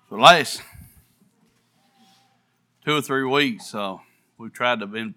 For the last 2 or 3 weeks, we've tried to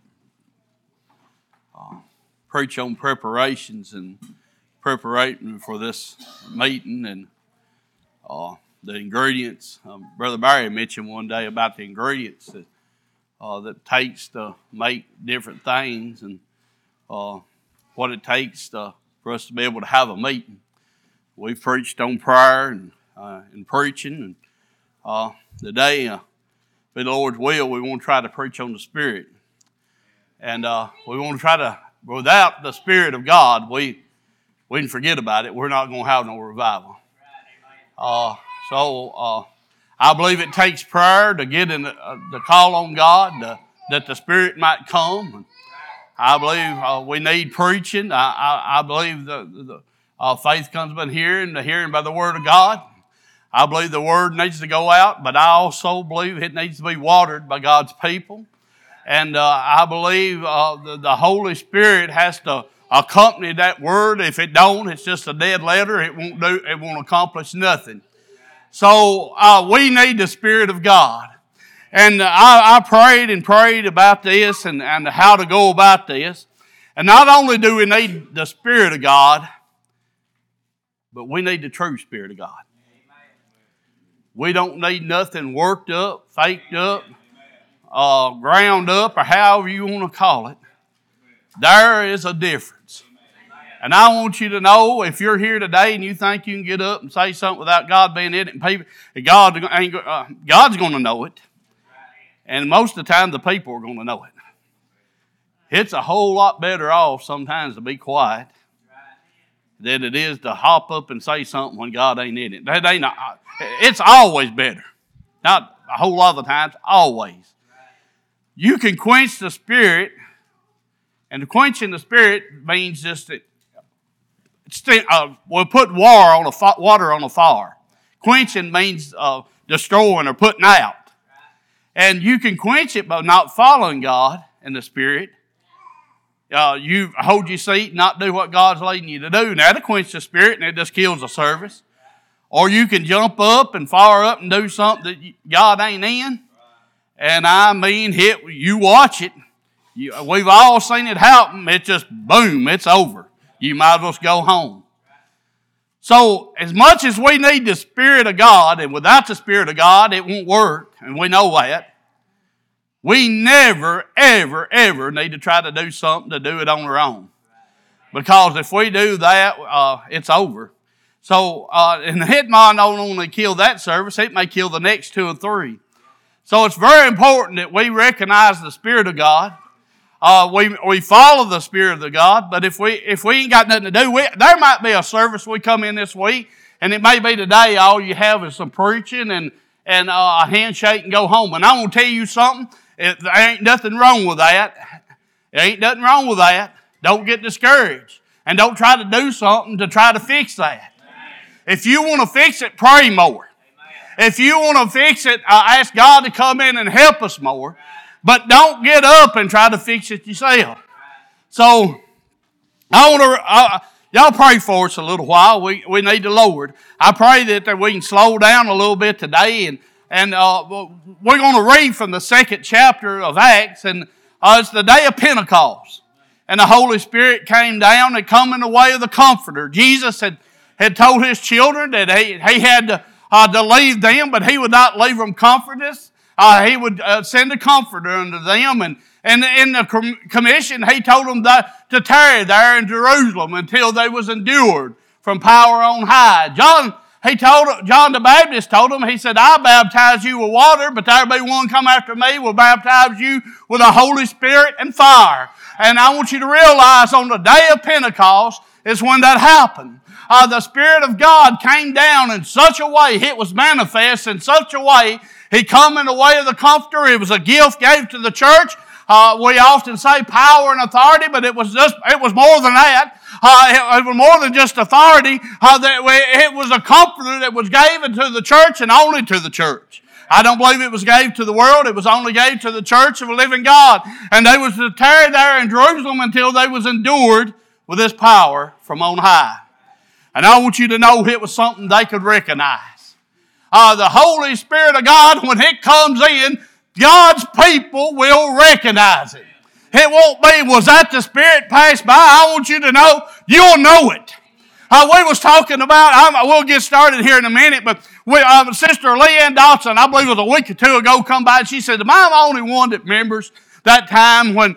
preach on preparations and preparation for this meeting and the ingredients. Brother Barry mentioned one day about the ingredients that takes to make different things and what it takes for us to be able to have a meeting. We've preached on prayer and preaching, and today, by the Lord's will, we want to try to preach on the Spirit. And we want to try to, without the Spirit of God, we can forget about it. We're not going to have no revival. So I believe it takes prayer to get in the call on God, that the Spirit might come. I believe we need preaching. I believe the faith comes by hearing, the hearing by the Word of God. I believe the Word needs to go out, but I also believe it needs to be watered by God's people. And I believe the Holy Spirit has to accompany that Word. If it don't, it's just a dead letter. It won't accomplish nothing. So we need the Spirit of God. And I prayed about this and how to go about this. And not only do we need the Spirit of God, but we need the true Spirit of God. We don't need nothing worked up, faked up, ground up, or however you want to call it. There is a difference. And I want you to know, if you're here today and you think you can get up and say something without God being in it, and people, God's going to know it. And most of the time, the people are going to know it. It's a whole lot better off sometimes to be quiet than it is to hop up and say something when God ain't in it. It's always better. Not a whole lot of the times, always. You can quench the Spirit, and quenching the Spirit means just that we'll put water on a fire. Quenching means destroying or putting out. And you can quench it by not following God and the Spirit. You hold your seat and not do what God's leading you to do. Now, that'll quench the Spirit and it just kills the service. Or you can jump up and fire up and do something that God ain't in. And I mean, you watch it. We've all seen it happen. It's just boom, it's over. You might as well go home. So, as much as we need the Spirit of God, and without the Spirit of God, it won't work, and we know that, we never, ever, ever need to try to do something to do it on our own. Because if we do that, it's over. So, and it might not only kill that service, it may kill the next 2 or 3. So, it's very important that we recognize the Spirit of God. We follow the Spirit of God, but if we ain't got nothing to do, there might be a service we come in this week, and it may be today all you have is some preaching and a handshake and go home. And I'm going to tell you something, there ain't nothing wrong with that. There ain't nothing wrong with that. Don't get discouraged, and don't try to do something to try to fix that. If you want to fix it, pray more. If you want to fix it, ask God to come in and help us more. But don't get up and try to fix it yourself. So, y'all pray for us a little while. We need the Lord. I pray that we can slow down a little bit today. And we're going to read from the 2nd chapter of Acts. And it's the day of Pentecost. And the Holy Spirit came down and come in the way of the Comforter. Jesus had told His children that He had to leave them, but He would not leave them comfortless. He would send a comforter unto them. And in the commission, He told them to tarry there in Jerusalem until they was endured from power on high. John the Baptist told them, he said, I baptize you with water, but there be one come after me will baptize you with the Holy Spirit and fire. And I want you to realize on the day of Pentecost is when that happened. The Spirit of God came down in such a way, it was manifest in such a way. He come in the way of the Comforter. It was a gift gave to the church. We often say power and authority, but it was more than that. It was more than just authority. It was a Comforter that was given to the church and only to the church. I don't believe it was gave to the world. It was only gave to the church of a living God. And they was to tarry there in Jerusalem until they was endured with this power from on high. And I want you to know it was something they could recognize. the Holy Spirit of God, when it comes in, God's people will recognize it. It won't be, was that the Spirit passed by? I want you to know, you'll know it. We was talking about, we'll get started here in a minute, but Sister Leanne Dotson, I believe it was a week or two ago, come by and she said, am I the only one that remembers that time when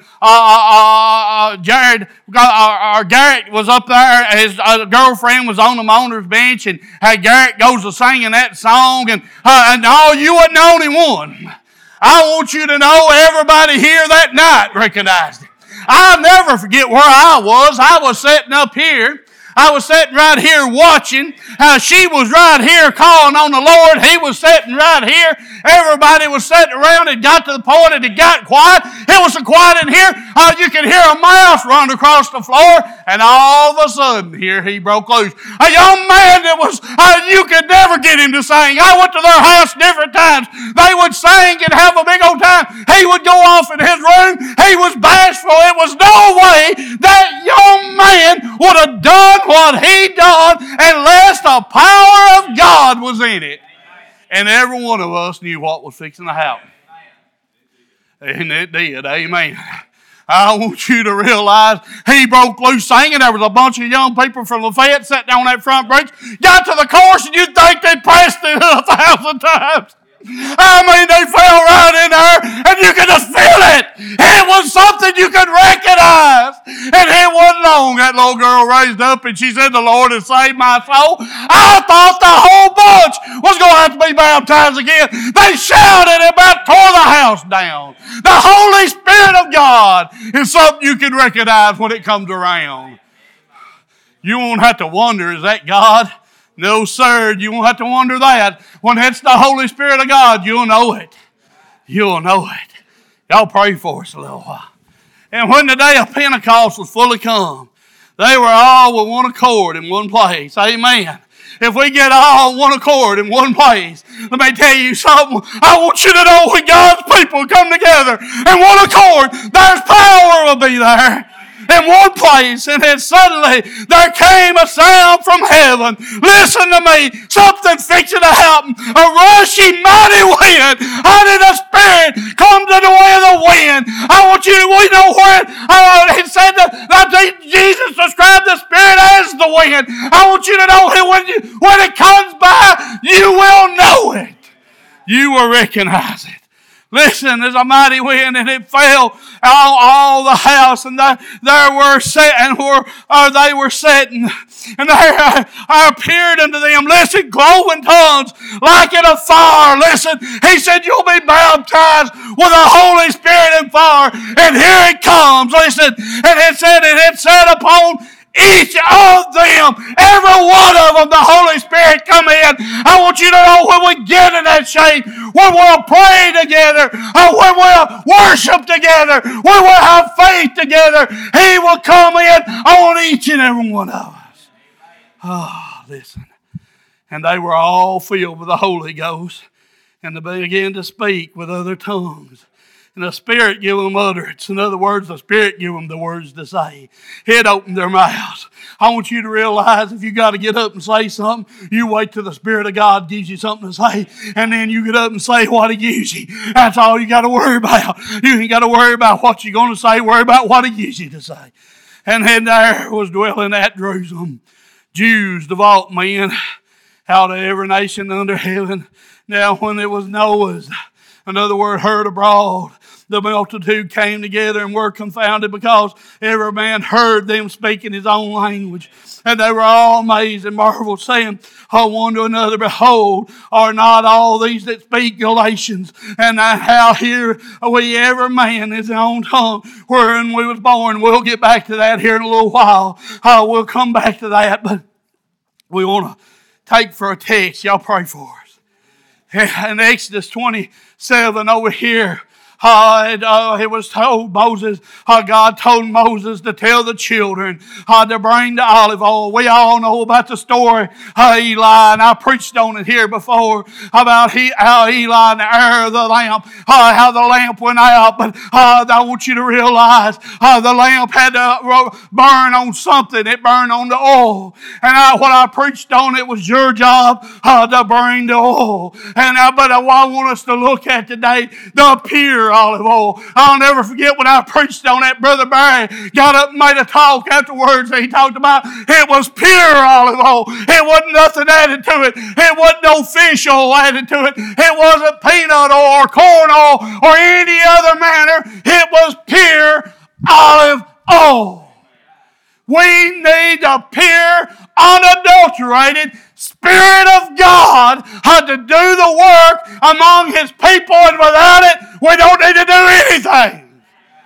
Garrett was up there, his girlfriend was on the motor's bench, and Garrett goes to singing that song, and no, you wasn't the only one. I want you to know everybody here that night recognized it. I'll never forget where I was. I was sitting up here. I was sitting right here watching. She was right here calling on the Lord. He was sitting right here. Everybody was sitting around. It got to the point that it got quiet. It was so quiet in here, you could hear a mouse run across the floor. And all of a sudden, here he broke loose. A young man that was, you could never get him to sing. I went to their house different times. They would sing and have a big old time. He would go off in his room. He was bashful. It was no way that young man would have done what he done unless the power of God was in it. And every one of us knew what was fixing to happen. And it did. Amen. I want you to realize he broke loose singing. There was a bunch of young people from Lafayette sitting on that front bench. Got to the chorus and you'd think they'd pressed it 1,000 times. I mean, they fell right in there, and you could just feel it. It was something you could recognize. And it wasn't long. That little girl raised up, and she said, the Lord has saved my soul. I thought the whole bunch was going to have to be baptized again. They shouted and about tore the house down. The Holy Spirit of God is something you can recognize when it comes around. You won't have to wonder, is that God? No, sir, you won't have to wonder that. When it's the Holy Spirit of God, you'll know it. You'll know it. Y'all pray for us a little while. And when the day of Pentecost was fully come, they were all with one accord in one place. Amen. If we get all one accord in one place, let me tell you something. I want you to know when God's people come together in one accord, there's power will be there. In one place, and then suddenly there came a sound from heaven. Listen to me, something fixing to happen. A rushing mighty wind. How did the Spirit come to the way of the wind? I want you to, we know where it said that Jesus described the Spirit as the wind. I want you to know when it comes by, you will know it. You will recognize it. Listen, there's a mighty wind, and it fell all the house, and they were sitting, and there appeared unto them, listen, cloven tongues like in a fire. Listen, he said, you'll be baptized with the Holy Spirit and fire, and here it comes. Listen, and it said, it sat upon each of them, every one of them, the Holy Spirit come in. I want you to know when we get in that shape, when we'll pray together, when we'll worship together, when we'll have faith together, He will come in on each and every one of us. Oh, listen. And they were all filled with the Holy Ghost, and they began to speak with other tongues. And the Spirit gave them utterance. In other words, the Spirit gave them the words to say. It opened their mouths. I want you to realize if you got to get up and say something, you wait till the Spirit of God gives you something to say, and then you get up and say what He gives you. That's all you got to worry about. You ain't got to worry about what you're going to say. Worry about what He gives you to say. And then there was dwelling at Jerusalem Jews, devout men, out of every nation under heaven. Now when it was Noah's, another word, heard abroad, the multitude came together and were confounded because every man heard them speaking his own language. And they were all amazed and marveled, saying one to another, behold, are not all these that speak Galatians? And how here we, every man his own tongue, wherein we was born. We'll get back to that here in a little while. We'll come back to that, but we want to take for a text. Y'all pray for us. In Exodus 27 over here, It was told Moses, God told Moses to tell the children to bring the olive oil. We all know about the story of Eli, and I preached on it here before about how Eli and the air of the lamp, how the lamp went out. But I want you to realize the lamp had to burn on something. It burned on the oil. And what I preached on, it was your job to bring the oil. But I want us to look at today the pure olive oil. I'll never forget when I preached on that. Brother Barry got up and made a talk afterwards. And he talked about it was pure olive oil. It wasn't nothing added to it. It wasn't no fish oil added to it. It wasn't peanut oil or corn oil or any other manner. It was pure olive oil. We need the pure, unadulterated Spirit of God to do the work among His people, and without it, we don't need to do anything.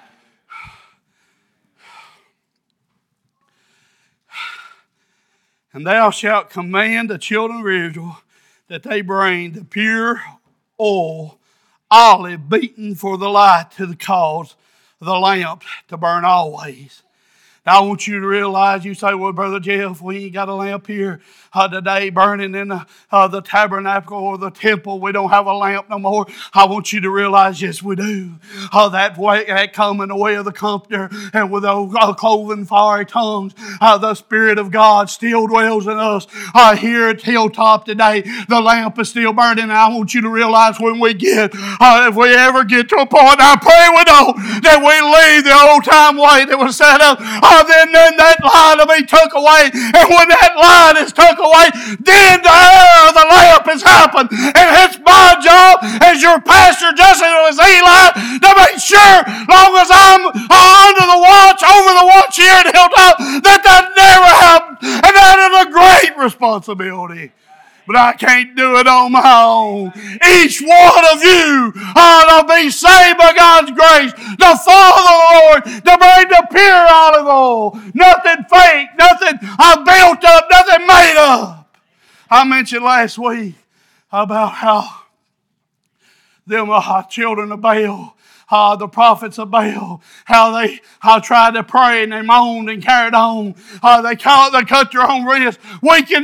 And thou shalt command the children of Israel that they bring the pure oil, olive beaten for the light to the cause of the lamp to burn always. Now I want you to realize, you say, well, Brother Jeff, we ain't got a lamp here today burning in the tabernacle or the temple. We don't have a lamp no more. I want you to realize, yes, we do. That come in the way of the Comforter, and with those cloven fiery tongues, the Spirit of God still dwells in us. Here at Hilltop today, the lamp is still burning. And I want you to realize when we get, if we ever get to a point, I pray we don't, that we leave the old time way that was set up, then that light will be took away. And when that light is took away, then the error of the lamp has happened. And it's my job as your pastor, just as it was Eli, to make sure, long as I'm under the watch, over the watch here at Hilltop, that never happened. And that is a great responsibility. But I can't do it on my own. Each one of you ought to be saved by God's grace, to follow the Lord, to bring the pure olive oil. Nothing fake, nothing built up, nothing made up. I mentioned last week about how them children of Baal, the prophets of Baal, how they tried to pray and they moaned and carried on. They cut their own wrists. You can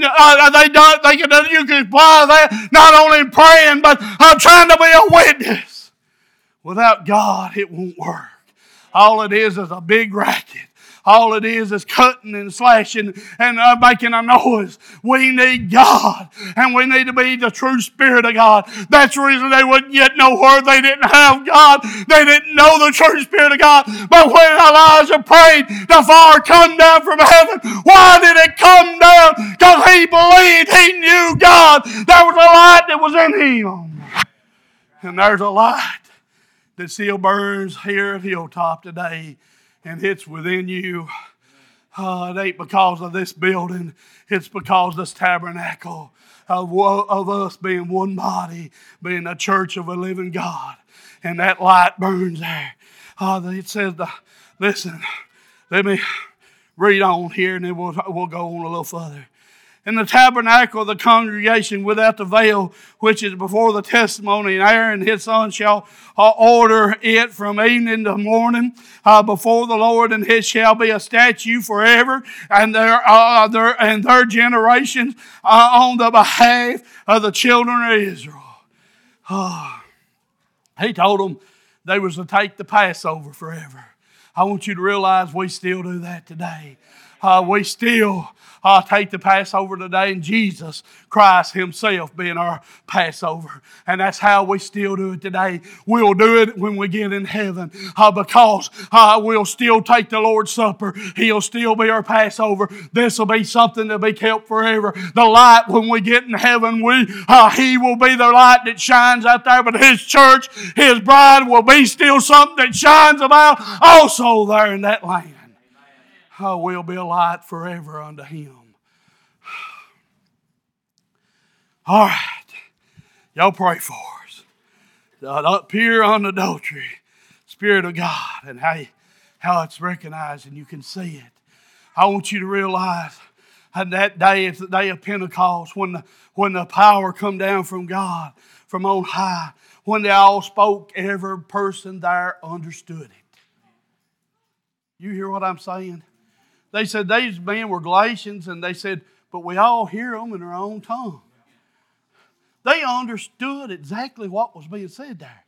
apply that not only in praying, but trying to be a witness. Without God, it won't work. All it is a big racket. All it is cutting and slashing and making a noise. We need God. And we need to be the true Spirit of God. That's the reason they wouldn't yet know where they didn't have God. They didn't know the true Spirit of God. But when Elijah prayed, the fire come down from heaven. Why did it come down? Because he believed, he knew God. There was a light that was in him. And there's a light that still burns here at Hilltop today. And it's within you. It ain't because of this building. It's because this tabernacle of us being one body, being a church of a living God. And that light burns there. It says, listen, let me read on here and then we'll go on a little further. In the tabernacle of the congregation without the veil, which is before the testimony, and Aaron and his son shall order it from evening to morning before the Lord, and it shall be a statute forever, and their generations on the behalf of the children of Israel. He told them they was to take the Passover forever. I want you to realize we still do that today. We still take the Passover today, and Jesus Christ Himself being our Passover. And that's how we still do it today. We'll do it when we get in heaven because we'll still take the Lord's Supper. He'll still be our Passover. This will be something to be kept forever. The light, when we get in heaven, He will be the light that shines out there, but His church, His bride, will be still something that shines about also there in that land. We'll be a light forever unto Him. All right. Y'all pray for us. The pure, unadulterated Spirit of God and how it's recognized and you can see it. I want you to realize that day, it's the day of Pentecost when the power come down from God from on high. When they all spoke, every person there understood it. You hear what I'm saying? They said these men were Galatians, and they said, but we all hear them in our own tongue. They understood exactly what was being said there.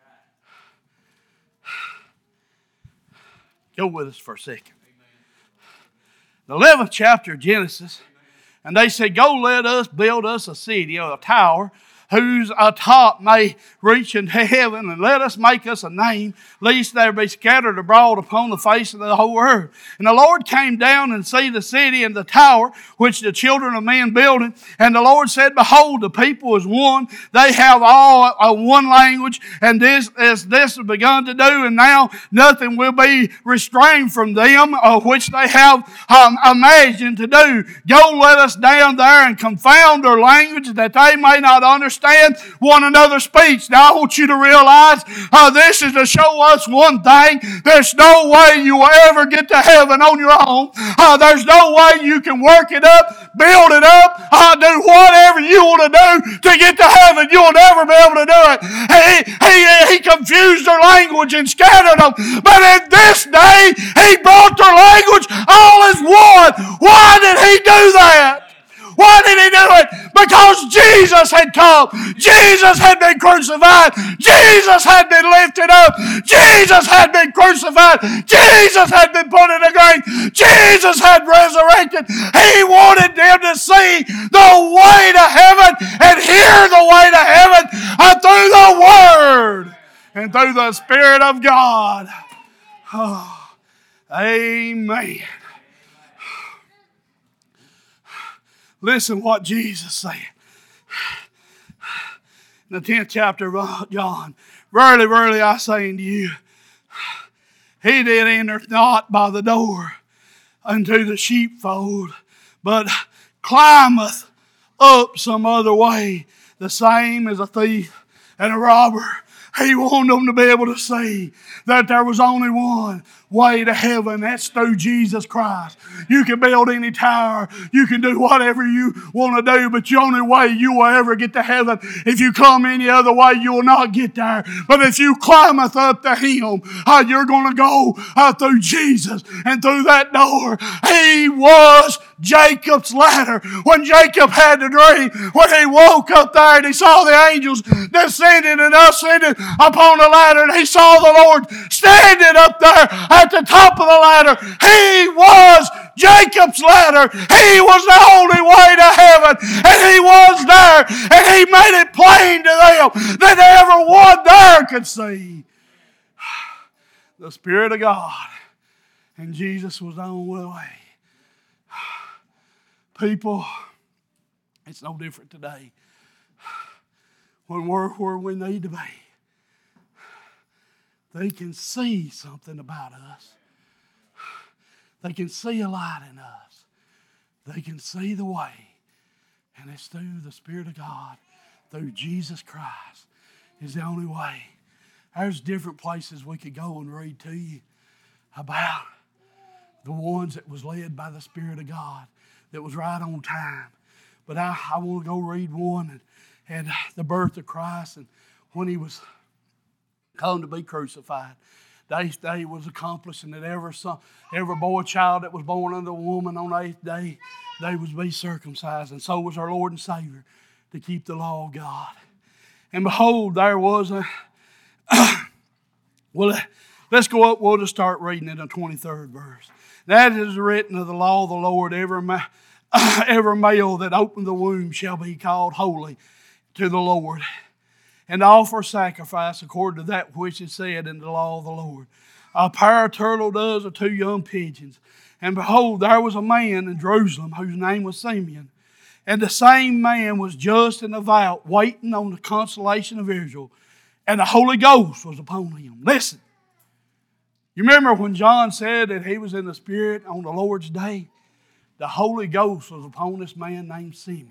Go with us for a second. The 11th chapter of Genesis, and they said, go let us build us a city or a tower whose top may reach into heaven, and let us make us a name, lest there be scattered abroad upon the face of the whole earth. And the Lord came down and see the city and the tower which the children of men builded. And the Lord said, behold, the people is one. They have all one language, and this has begun to do, and now nothing will be restrained from them, which they have imagined to do. Go let us down there and confound their language, that they may not understand one another's speech. Now I want you to realize this is to show us one thing. There's no way you will ever get to heaven on your own. There's no way you can work it up, build it up, do whatever you want to do to get to heaven. You'll never be able to do it. He confused their language and scattered them. But in this day, He brought their language all as one. Why did He do that? Why did He do it? Because Jesus had come. Jesus had been crucified. Jesus had been lifted up. Jesus had been crucified. Jesus had been put in a grave. Jesus had resurrected. He wanted them to see the way to heaven and hear the way to heaven through the Word and through the Spirit of God. Oh, amen. Listen what Jesus said. In the 10th chapter of John. Verily, verily, I say unto you, he that entereth not by the door unto the sheepfold, but climbeth up some other way, the same as a thief and a robber. He wanted them to be able to see that there was only one way to heaven. That's through Jesus Christ. You can build any tower. You can do whatever you want to do, but the only way you will ever get to heaven, if you come any other way, you will not get there. But if you climbeth up to Him, you're going to go through Jesus and through that door. He was Jacob's ladder. When Jacob had the dream, when he woke up there and he saw the angels descending and ascending upon the ladder, and he saw the Lord standing up there at the top of the ladder. He was Jacob's ladder. He was the only way to heaven, and He was there, and He made it plain to them that everyone there could see the Spirit of God, and Jesus was on the way. People, it's no different today. When we're where we need to be, they can see something about us. They can see a light in us. They can see the way. And it's through the Spirit of God, through Jesus Christ, is the only way. There's different places we could go and read to you about the ones that was led by the Spirit of God, that was right on time. But I want to go read one and the birth of Christ, and when He was come to be crucified. The 8th day was accomplished, and that every boy child that was born unto a woman on the 8th day, they was be circumcised. And so was our Lord and Savior, to keep the law of God. And behold, there was a... well, let's go up. We'll just start reading in the 23rd verse. That is written of the law of the Lord, every male that opened the womb shall be called holy to the Lord, and offer sacrifice according to that which is said in the law of the Lord. A pair of turtle doves or 2 young pigeons. And behold, there was a man in Jerusalem whose name was Simeon. And the same man was just and devout, waiting on the consolation of Israel. And the Holy Ghost was upon him. Listen. You remember when John said that he was in the Spirit on the Lord's day? The Holy Ghost was upon this man named Simeon.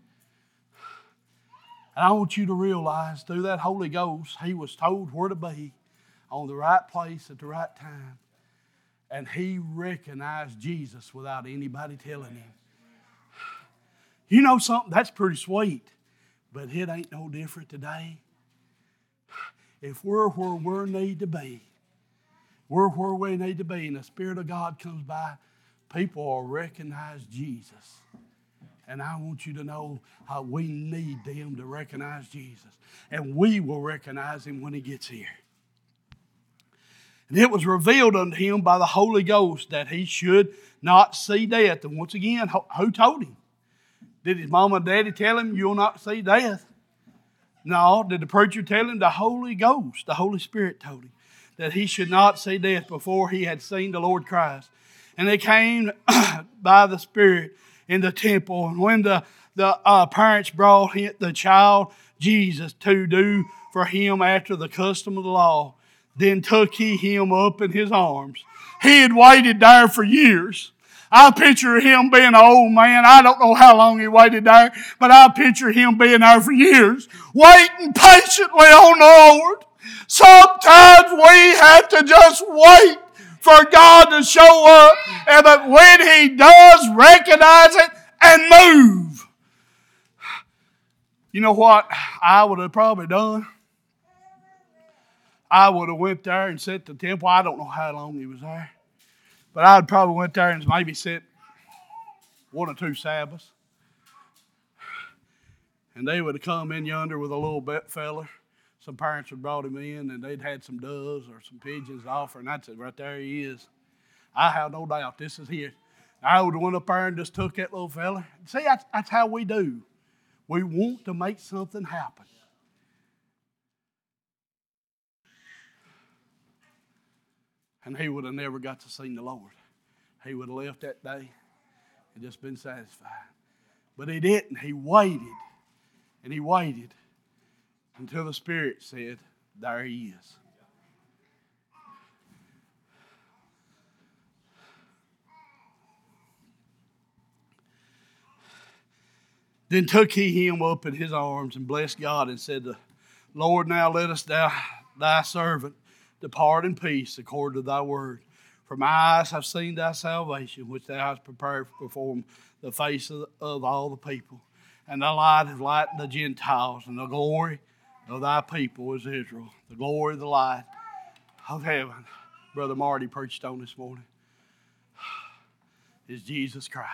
And I want you to realize through that Holy Ghost, he was told where to be on the right place at the right time. And he recognized Jesus without anybody telling him. You know something? That's pretty sweet. But it ain't no different today. If we're where we need to be, we're where we need to be, and the Spirit of God comes by, people will recognize Jesus. And I want you to know how we need them to recognize Jesus. And we will recognize Him when He gets here. And it was revealed unto him by the Holy Ghost that he should not see death. And once again, who told him? Did his mama and daddy tell him, you'll not see death? No. Did the preacher tell him? The Holy Ghost, the Holy Spirit told him that he should not see death before he had seen the Lord Christ. And they came by the Spirit in the temple. And when the parents brought the child Jesus to do for him after the custom of the law, then took he him up in his arms. He had waited there for years. I picture him being an old man. I don't know how long he waited there, but I picture him being there for years, waiting patiently on the Lord. Sometimes we have to just wait for God to show up, and that when He does, recognize it and move. You know what I would have probably done? I would have went there and sat at the temple. I don't know how long he was there. But I'd probably went there and maybe sit 1 or 2 Sabbaths. And they would have come in yonder with a little fella. Some parents had brought him in, and they'd had some doves or some pigeons to offer, and I'd say, right there he is. I have no doubt this is here. I would have went up there and just took that little fella. See, that's how we do. We want to make something happen. And he would have never got to see the Lord. He would have left that day and just been satisfied. But he didn't. He waited. And he waited until the Spirit said, there he is. Then took he him up in his arms and blessed God and said, Lord, now lettest thou thy servant depart in peace according to thy word. For my eyes have seen thy salvation, which thou hast prepared before the face of all the people. And thy light has lightened the Gentiles, and the glory of thy people is Israel. The glory of the light of heaven. Brother Marty preached on this morning. Is Jesus Christ.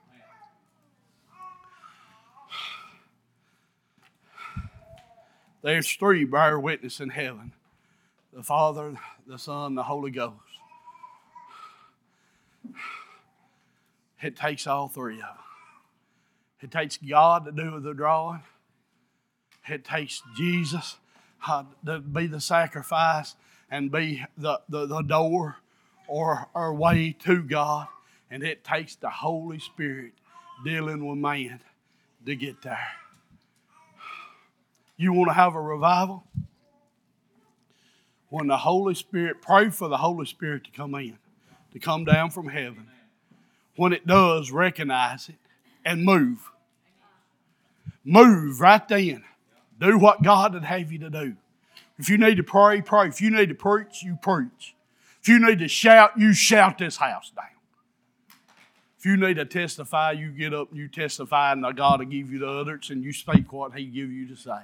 There's 3 bear witness in heaven. The Father, the Son, the Holy Ghost. It takes all 3 of them. It takes God to do the drawing. It takes Jesus to be the sacrifice and be the door or way to God. And it takes the Holy Spirit dealing with man to get there. You want to have a revival? When the Holy Spirit, pray for the Holy Spirit to come in, to come down from heaven. When it does, recognize it and move. Move right then. Do what God would have you to do. If you need to pray, pray. If you need to preach, you preach. If you need to shout, you shout this house down. If you need to testify, you get up and you testify, and God will give you the utterance and you speak what He give you to say.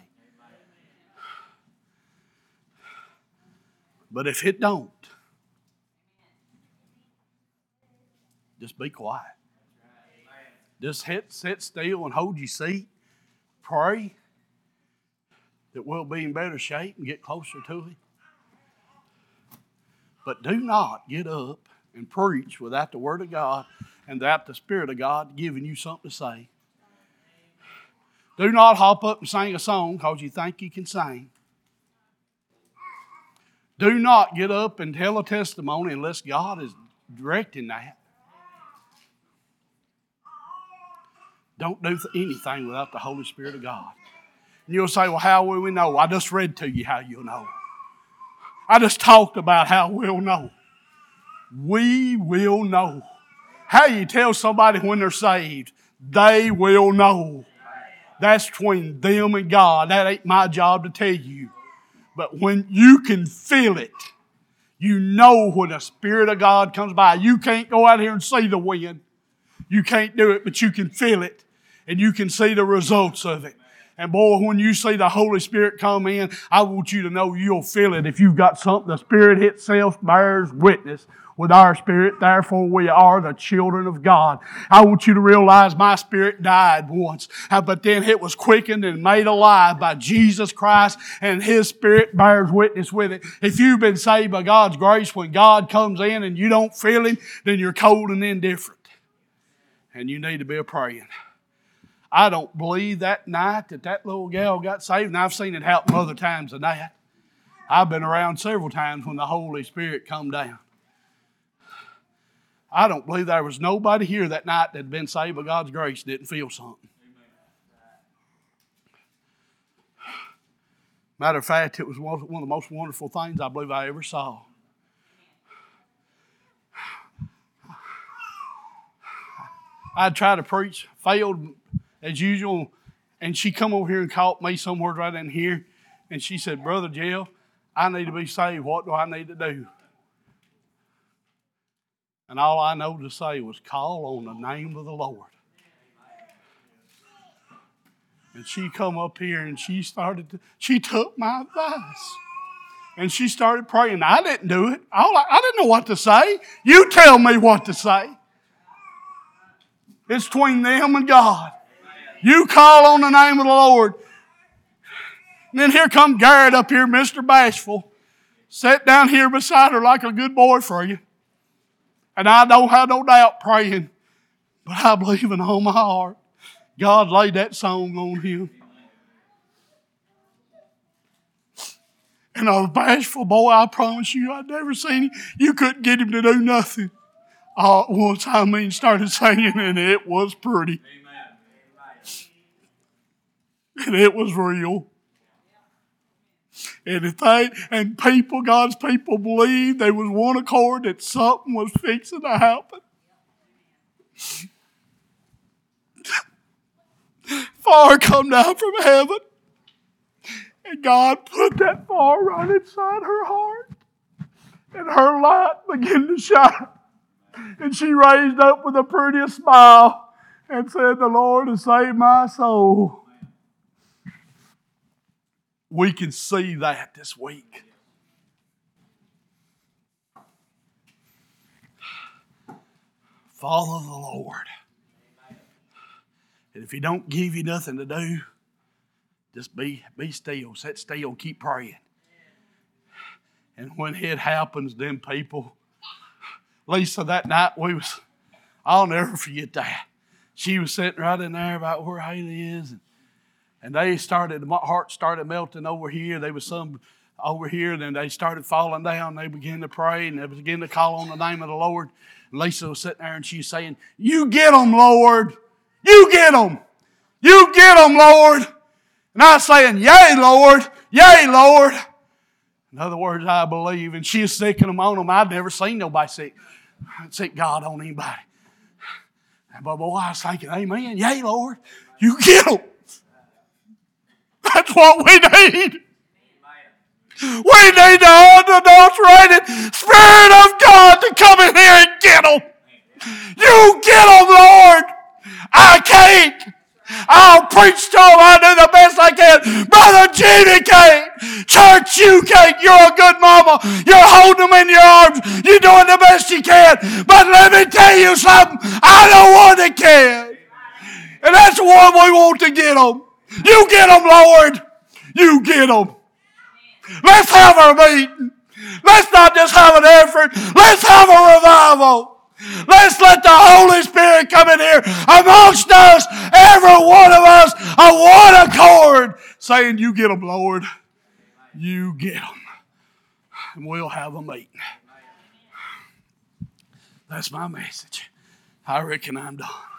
But if it don't, just be quiet. Just sit still and hold your seat. Pray that we'll be in better shape and get closer to Him. But do not get up and preach without the Word of God and without the Spirit of God giving you something to say. Do not hop up and sing a song because you think you can sing. Do not get up and tell a testimony unless God is directing that. Don't do anything without the Holy Spirit of God. And you'll say, well, how will we know? I just read to you how you'll know. I just talked about how we'll know. We will know. How you tell somebody when they're saved? They will know. That's between them and God. That ain't my job to tell you. But when you can feel it, you know when the Spirit of God comes by. You can't go out here and see the wind. You can't do it, but you can feel it. And you can see the results of it. And boy, when you see the Holy Spirit come in, I want you to know you'll feel it. If you've got something, the Spirit itself bears witness with our spirit. Therefore, we are the children of God. I want you to realize my spirit died once, but then it was quickened and made alive by Jesus Christ, and His Spirit bears witness with it. If you've been saved by God's grace, when God comes in and you don't feel Him, then you're cold and indifferent. And you need to be praying. I don't believe that night that little gal got saved, and I've seen it happen other times than that. I've been around several times when the Holy Spirit come down. I don't believe there was nobody here that night that had been saved by God's grace didn't feel something. Matter of fact, it was one of the most wonderful things I believe I ever saw. I'd try to preach, failed as usual, and she come over here and caught me somewhere right in here, and she said, Brother Jeff, I need to be saved. What do I need to do? And all I know to say was call on the name of the Lord. And she come up here and she took my advice. And she started praying. I didn't do it. I didn't know what to say. You tell me what to say. It's between them and God. You call on the name of the Lord. And then here come Garrett up here, Mr. Bashful. Sat down here beside her like a good boy for you. And I don't have no doubt praying. But I believe in all my heart, God laid that song on him. And a bashful boy, I promise you, I'd never seen him. You couldn't get him to do nothing. All at once, started singing, and it was pretty. And it was real. And people, God's people believed there was one accord that something was fixing to happen. Fire come down from heaven. And God put that fire right inside her heart. And her light began to shine. And she raised up with the prettiest smile and said, the Lord has saved my soul. We can see that this week. Follow the Lord. And if He don't give you nothing to do, just be still. Sit still. Keep praying. And when it happens, then people, Lisa, that night I'll never forget that. She was sitting right in there about where Haley is. And my heart started melting over here. There was some over here, and then they started falling down. They began to pray, and they began to call on the name of the Lord. And Lisa was sitting there, and she was saying, you get them, Lord. You get them. You get them, Lord. And I was saying, yea, Lord. Yea, Lord. In other words, I believe. And she was sicking them on them. I'd never seen nobody sick God on anybody. But boy, I was thinking, amen. Yea, Lord. You get them. That's what we need. We need the unadulterated Spirit of God to come in here and get them. You get them, Lord. I can't. I'll preach to them. I'll do the best I can. Brother Jimmy can't. Church, you can't. You're a good mama. You're holding them in your arms. You're doing the best you can. But let me tell you something. I know one that can. And that's the one we want to get them. You get them, Lord. You get them. Let's have our meeting. Let's not just have an effort. Let's have a revival. Let's let the Holy Spirit come in here amongst us, every one of us, on one accord, saying, you get them, Lord. You get them. And we'll have a meeting. That's my message. I reckon I'm done.